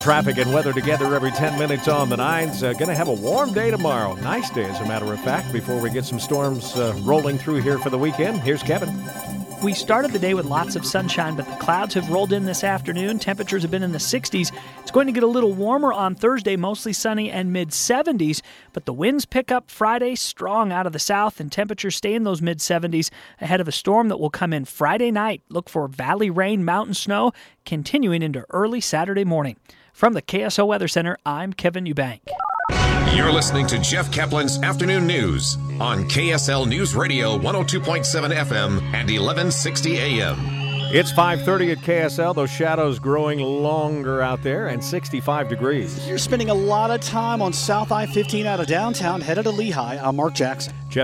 Traffic and weather together every 10 minutes on the nines. Going to have a warm day tomorrow. Nice day, as a matter of fact, before we get some storms rolling through here for the weekend. Here's Kevin. We started the day with lots of sunshine, but the clouds have rolled in this afternoon. Temperatures have been in the 60s. It's going to get a little warmer on Thursday, mostly sunny and mid-70s, but the winds pick up Friday strong out of the south, and temperatures stay in those mid-70s ahead of a storm that will come in Friday night. Look for valley rain, mountain snow, continuing into early Saturday morning. From the KSL Weather Center, I'm Kevin Eubank. You're listening to Jeff Kaplan's Afternoon News on KSL News Radio 102.7 FM and 1160 AM. It's 5:30 at KSL. Those shadows growing longer out there, and 65 degrees. You're spending a lot of time on South I-15 out of downtown, headed to Lehigh. I'm Mark Jackson.